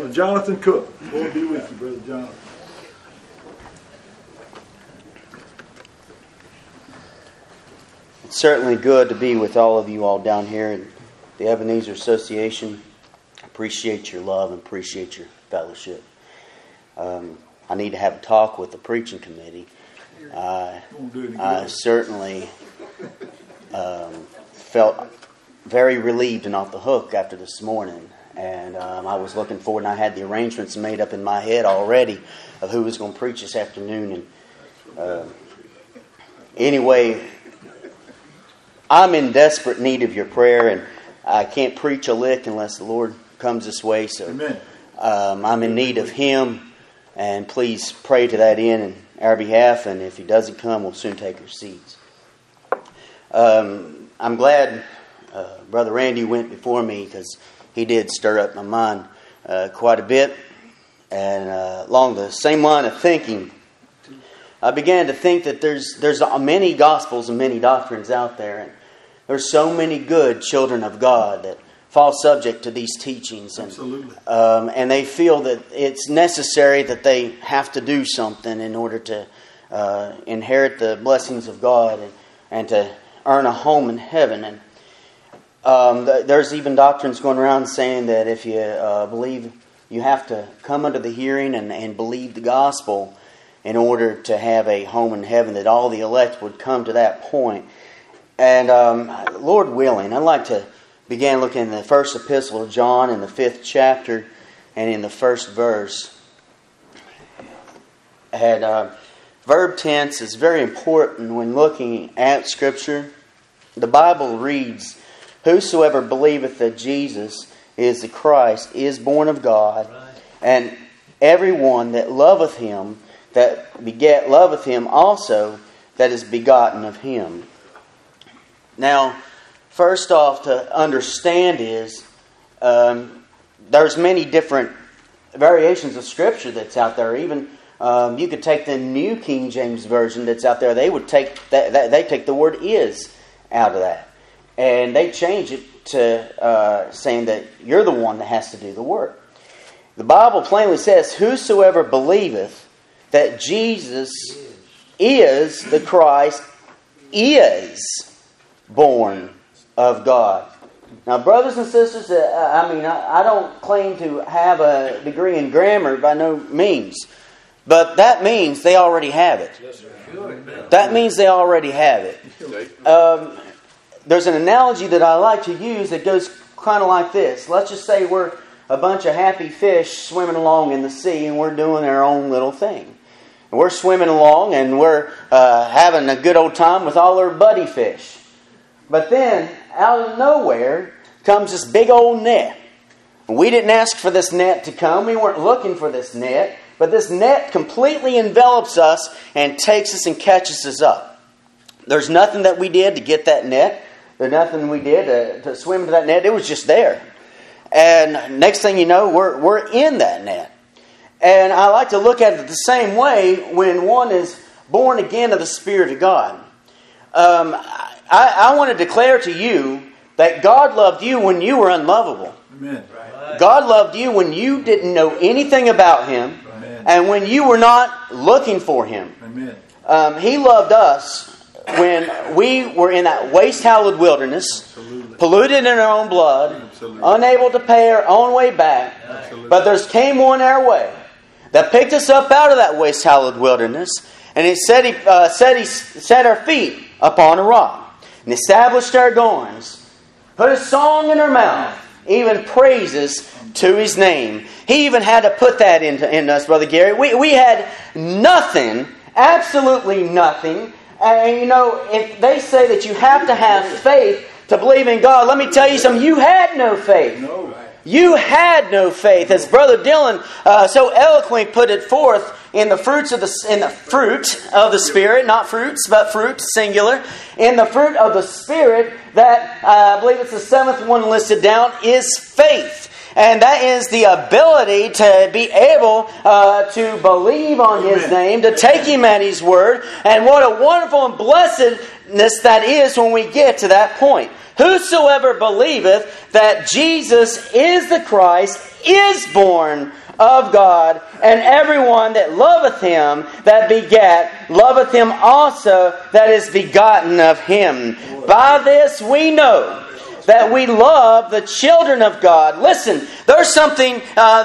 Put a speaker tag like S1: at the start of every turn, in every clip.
S1: Jonathan Cook. Lord be with you, Brother Jonathan.
S2: It's certainly good to be with all of you all down here in the Ebenezer Association. I appreciate your love and appreciate your fellowship. I need to have a talk with the preaching committee. I certainly felt very relieved and off the hook after this morning. And I was looking forward, and I had the arrangements made up in my head already of who was going to preach this afternoon. And anyway, I'm in desperate need of your prayer, and I can't preach a lick unless the Lord comes this way. So I'm in need of Him, and please pray to that end in our behalf. And if He doesn't come, we'll soon take our seats. I'm glad Brother Randy went before me, because he did stir up my mind quite a bit. And along the same line of thinking, I began to think that there's many gospels and many doctrines out there, and there's so many good children of God that fall subject to these teachings, and
S1: absolutely.
S2: And they feel that it's necessary that they have to do something in order to inherit the blessings of God and to earn a home in heaven. And there's even doctrines going around saying that if you believe, you have to come under the hearing and believe the gospel in order to have a home in heaven, that all the elect would come to that point. And Lord willing, I'd like to begin looking in the first epistle of John in the 5th chapter and in the first verse. And verb tense is very important when looking at Scripture. The Bible reads, "Whosoever believeth that Jesus is the Christ is born of God, and everyone that loveth Him, that begat, loveth Him also that is begotten of Him." Now, first off, to understand is there's many different variations of Scripture that's out there. Even you could take the New King James Version that's out there. They would take they take the word "is" out of that, and they change it to saying that you're the one that has to do the work. The Bible plainly says, "Whosoever believeth that Jesus is the Christ is born of God." Now, brothers and sisters, I don't claim to have a degree in grammar by no means, but that means they already have it. That means they already have it. There's an analogy that I like to use that goes kind of like this. Let's just say we're a bunch of happy fish swimming along in the sea, and we're doing our own little thing. And we're swimming along, and we're having a good old time with all our buddy fish. But then, out of nowhere, comes this big old net. We didn't ask for this net to come. We weren't looking for this net. But this net completely envelops us and takes us and catches us up. There's nothing that we did to get that net. There's nothing we did to swim to that net. It was just there. And next thing you know, we're in that net. And I like to look at it the same way when one is born again of the Spirit of God. I want to declare to you that God loved you when you were unlovable.
S1: Amen.
S2: God loved you when you didn't know anything about Him. Amen. And when you were not looking for Him. Amen. He loved us when we were in that waste-hallowed wilderness, absolutely, polluted in our own blood, absolutely, unable to pay our own way back. Absolutely. But there came one our way that picked us up out of that waste-hallowed wilderness, and He said He set our feet upon a rock and established our goings, put a song in our mouth, even praises to His name. He even had to put that in us, Brother Gary. We had nothing, absolutely nothing. And you know, if they say that you have to have faith to believe in God, let me tell you something. You had no faith. No. You had no faith, as Brother Dylan so eloquently put it forth in the fruit of the Spirit, not fruits, but fruit, singular. In the fruit of the Spirit, that I believe it's the 7th one listed down, is faith. And that is the ability to be able to believe on His name, to take Him at His word. And what a wonderful and blessedness that is when we get to that point. whosoever believeth that Jesus is the Christ is born of God, and everyone that loveth Him that begat, loveth Him also that is begotten of Him. By this we know that we love the children of God. Listen, there's something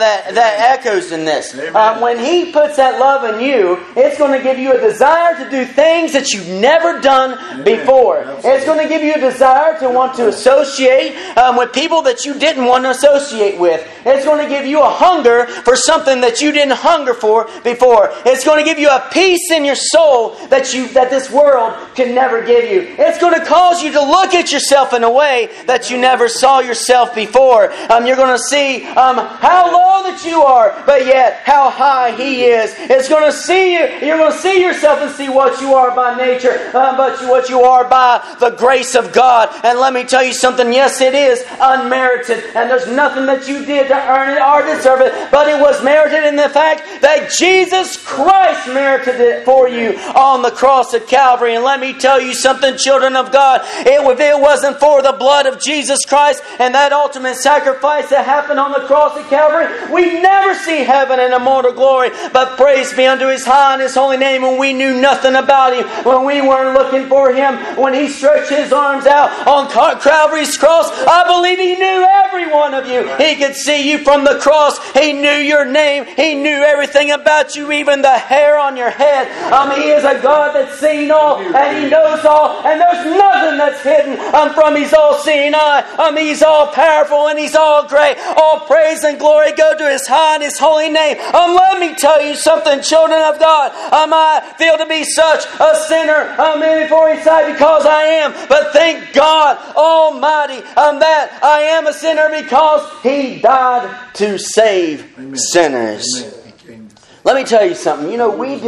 S2: that echoes in this. When He puts that love in you, it's going to give you a desire to do things that you've never done before. It's going to give you a desire to want to associate with people that you didn't want to associate with. It's going to give you a hunger for something that you didn't hunger for before. It's going to give you a peace in your soul that this world can never give you. It's going to cause you to look at yourself in a way that you never saw yourself before. You're going to see how low that you are, but yet how high He is. It's going to see you. You're going to see yourself and see what you are by nature, but what you are by the grace of God. And let me tell you something. Yes, it is unmerited, and there's nothing that you did to earn it or deserve it, but it was merited in the fact that Jesus Christ merited it for you on the cross of Calvary. And let me tell you something, children of God. If it wasn't for the blood of Jesus Christ and that ultimate sacrifice that happened on the cross of Calvary, we'd never see heaven and immortal glory. But praise be unto His high and His holy name. When we knew nothing about Him, when we weren't looking for Him, when He stretched His arms out on Calvary's cross, I believe He knew every one of you. He could see you from the cross. He knew your name. He knew everything about you, even the hair on your head. He is a God that's seen all and He knows all, and there's nothing that's hidden from His all-seeing eye. He's all powerful and He's all great. All praise and glory go to His high and His holy name. Let me tell you something, children of God. I feel to be such a sinner before His sight because I am. But thank God Almighty that I am a sinner because He died to save sinners.
S1: Amen.
S2: Let me tell you something. You know,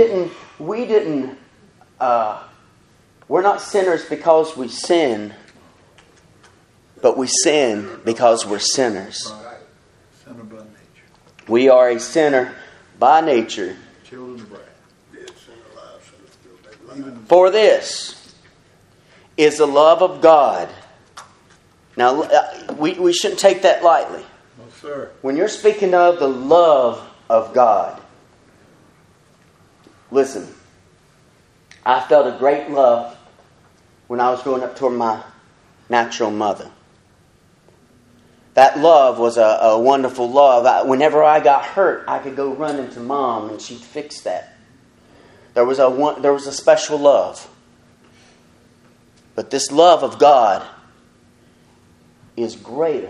S2: we're not sinners because we sin, but we sin because we're sinners.
S1: Sinner by nature.
S2: We are a sinner by nature.
S1: Children of wrath.
S2: For this is the love of God. Now, we shouldn't take that lightly.
S1: No, sir.
S2: When you're speaking of the love of God, listen, I felt a great love when I was growing up toward my natural mother. That love was a wonderful love. Whenever I got hurt, I could go run into Mom and she'd fix that. There was a special love. But this love of God is greater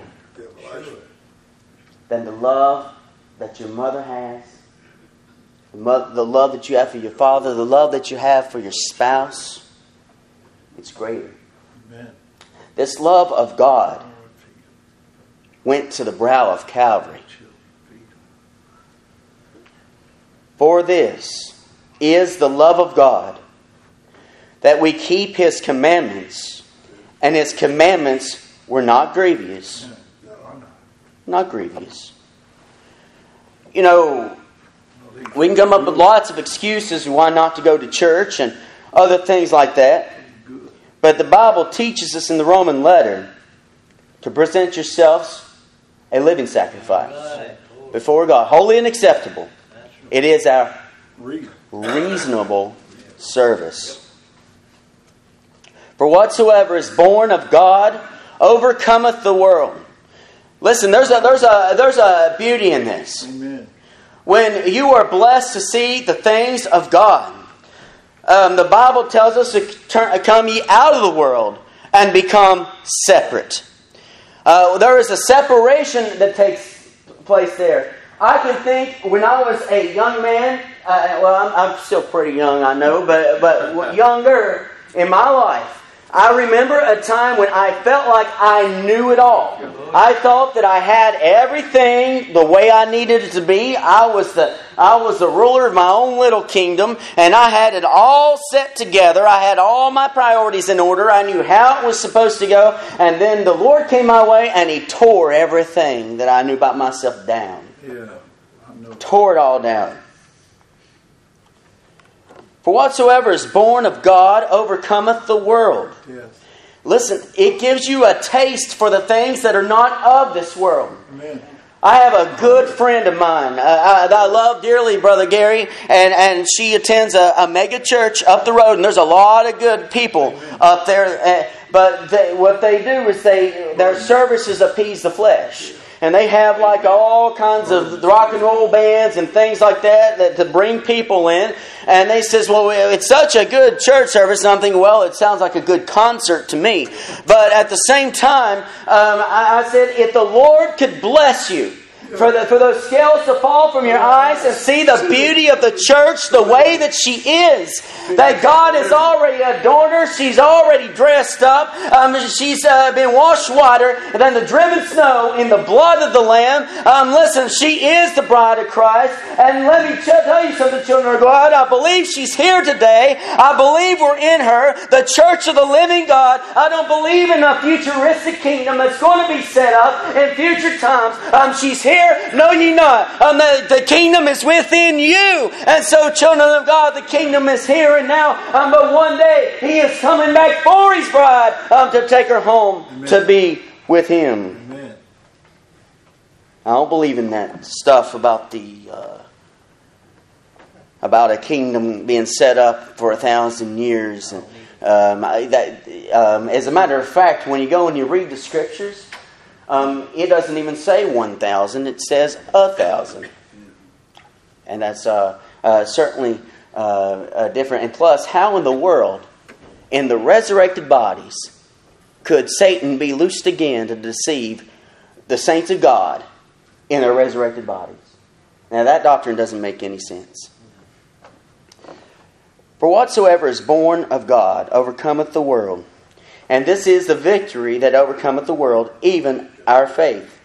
S2: than the love that your mother has, the love that you have for your father, the love that you have for your spouse. It's greater.
S1: Amen.
S2: This love of God went to the brow of Calvary. For this is the love of God, that we keep His commandments, and His commandments were not grievous. Not grievous. You know, we can come up with lots of excuses why not to go to church and other things like that. But the Bible teaches us in the Roman letter to present yourselves a living sacrifice before God, holy and acceptable. It is our reasonable service. For whatsoever is born of God overcometh the world. Listen, there's a beauty in this.
S1: Amen.
S2: When you are blessed to see the things of God, the Bible tells us to come ye out of the world and become separate. There is a separation that takes place there. I can think when I was a young man, I'm still pretty young, I know, but younger in my life, I remember a time when I felt like I knew it all. I thought that I had everything the way I needed it to be. I was the ruler of my own little kingdom, and I had it all set together. I had all my priorities in order. I knew how it was supposed to go. And then the Lord came my way, and He tore everything that I knew about myself down.
S1: Yeah, I know.
S2: Tore it all down. For whatsoever is born of God overcometh the world.
S1: Yes.
S2: listen, it gives you a taste for the things that are not of this world.
S1: Amen.
S2: I have a good friend of mine that I love dearly, Brother Gary, and she attends a mega church up the road, and there's a lot of good people up there. But what they do is their services appease the flesh. And they have like all kinds of rock and roll bands and things like that to bring people in. And they says, well, it's such a good church service. And I'm thinking, well, it sounds like a good concert to me. But at the same time, I said, if the Lord could bless you, for those scales to fall from your eyes and see the beauty of the church the way that she is. That God has already adorned her. She's already dressed up. She's been washed whiter than the driven snow in the blood of the Lamb. Listen, she is the bride of Christ. And let me tell you something, children of God. I believe she's here today. I believe we're in her. The church of the living God. I don't believe in a futuristic kingdom that's going to be set up in future times. She's here. Know ye not. The kingdom is within you. And so, children of God, the kingdom is here and now. But one day, He is coming back for His bride to take her home. Amen. To be with Him.
S1: Amen.
S2: I don't believe in that stuff about about a kingdom being set up for 1,000 years. And, as a matter of fact, when you go and you read the Scriptures, it doesn't even say 1,000. It says 1,000. And that's certainly different. And plus, how in the world, in the resurrected bodies, could Satan be loosed again to deceive the saints of God in their resurrected bodies? Now, that doctrine doesn't make any sense. For whatsoever is born of God overcometh the world. And this is the victory that overcometh the world, even our faith.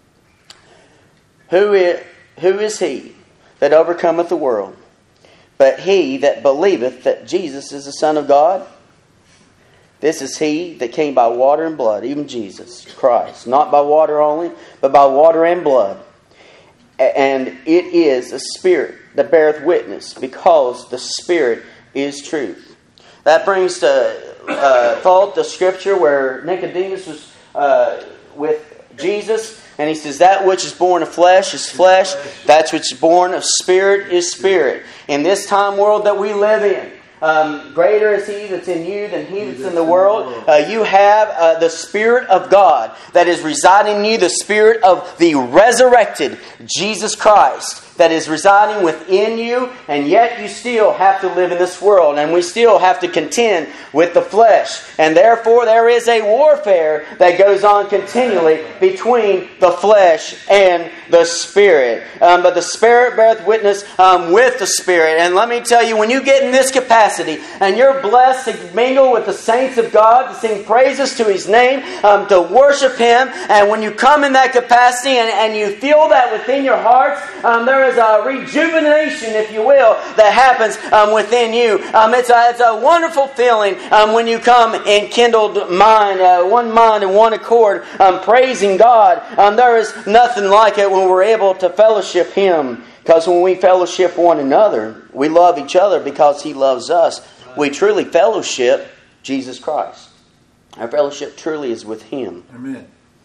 S2: Who is he that overcometh the world, but he that believeth that Jesus is the Son of God? This is he that came by water and blood, even Jesus Christ. Not by water only, but by water and blood. And it is the Spirit that beareth witness, because the Spirit is truth. That brings to thought the scripture where Nicodemus was with Jesus, and he says, that which is born of flesh is flesh, that which is born of spirit is spirit. In this time world that we live in, greater is He that's in you than he that's in the world. You have the Spirit of God that is residing in you, the Spirit of the resurrected Jesus Christ that is residing within you, and yet you still have to live in this world, and we still have to contend with the flesh. And therefore there is a warfare that goes on continually between the flesh and the Spirit. But the Spirit beareth witness with the Spirit. And let me tell you, when you get in this capacity, and you're blessed to mingle with the saints of God, to sing praises to His name, to worship Him, and when you come in that capacity and you feel that within your hearts, there is a rejuvenation, if you will, that happens within you. It's a wonderful feeling when you come in kindled mind, one mind and one accord, praising God. There is nothing like it when we're able to fellowship Him. Because when we fellowship one another, we love each other because He loves us. We truly fellowship Jesus Christ. Our fellowship truly is with Him.
S1: Amen.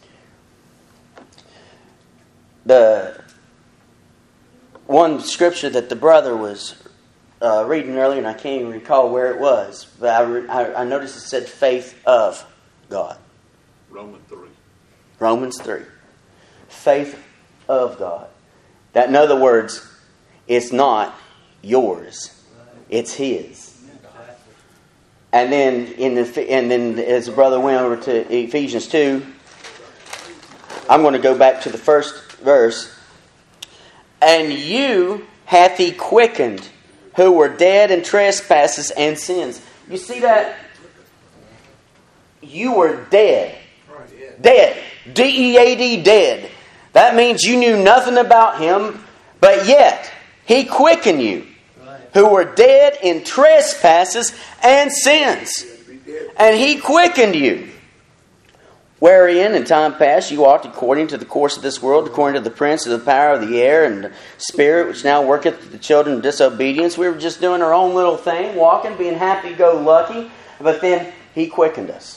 S2: The one scripture that the brother was reading earlier, and I can't even recall where it was, but I noticed it said faith of God.
S1: Romans 3.
S2: Romans 3. Faith of God. That, in other words, it's not yours. It's His. And then as the brother went over to Ephesians 2, I'm going to go back to the first verse. And you hath He quickened, who were dead in trespasses and sins. You see that? You were dead. Dead. D-E-A-D, dead. That means you knew nothing about Him, but yet He quickened you, who were dead in trespasses and sins. And He quickened you, wherein in time past you walked according to the course of this world, according to the prince of the power of the air, and the spirit which now worketh with the children of disobedience. We were just doing our own little thing, walking, being happy-go-lucky, but then He quickened us.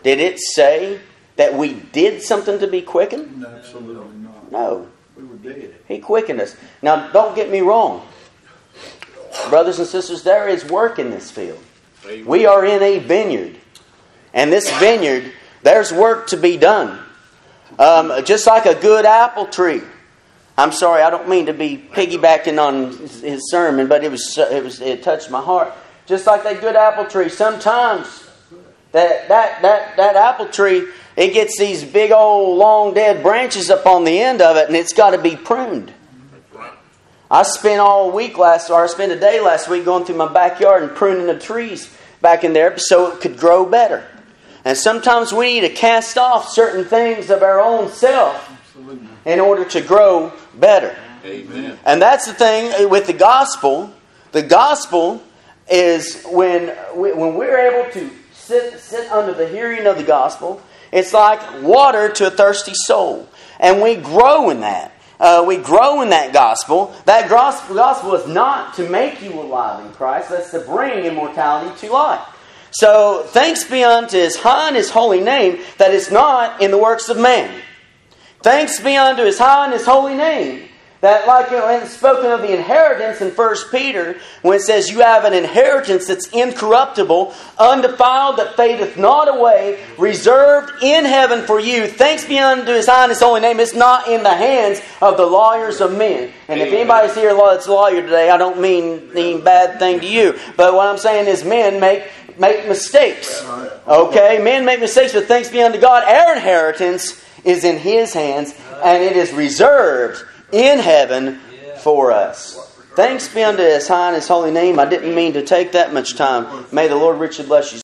S2: Did it say that we did something to be quickened?
S1: Absolutely not.
S2: No.
S1: We were dead.
S2: He quickened us. Now, don't get me wrong. Brothers and sisters, there is work in this field. We are in a vineyard. And this vineyard, there's work to be done. Just like a good apple tree. I'm sorry, I don't mean to be piggybacking on his sermon, but it touched my heart. Just like that good apple tree, sometimes that apple tree, it gets these big old long dead branches up on the end of it, and it's got to be pruned. I spent a day last week going through my backyard and pruning the trees back in there so it could grow better. And sometimes we need to cast off certain things of our own self in order to grow better.
S1: Amen.
S2: And that's the thing with the gospel. The gospel is when we're able to sit under the hearing of the gospel, it's like water to a thirsty soul. And we grow in that. We grow in that gospel. That gospel is not to make you alive in Christ. That's to bring immortality to life. So thanks be unto His high and His holy name that is not in the works of man. Thanks be unto His high and His holy name that, like it's spoken of the inheritance in 1 Peter, when it says you have an inheritance that's incorruptible, undefiled, that fadeth not away, reserved in heaven for you. Thanks be unto His high and His holy name. It's not in the hands of the lawyers of men. And if anybody's here that's a lawyer today, I don't mean any bad thing to you. But what I'm saying is men make mistakes. Okay? Men make mistakes, but thanks be unto God. Our inheritance is in His hands, and it is reserved in heaven for us. Thanks be unto His high and His holy name. I didn't mean to take that much time. May the Lord richly bless you.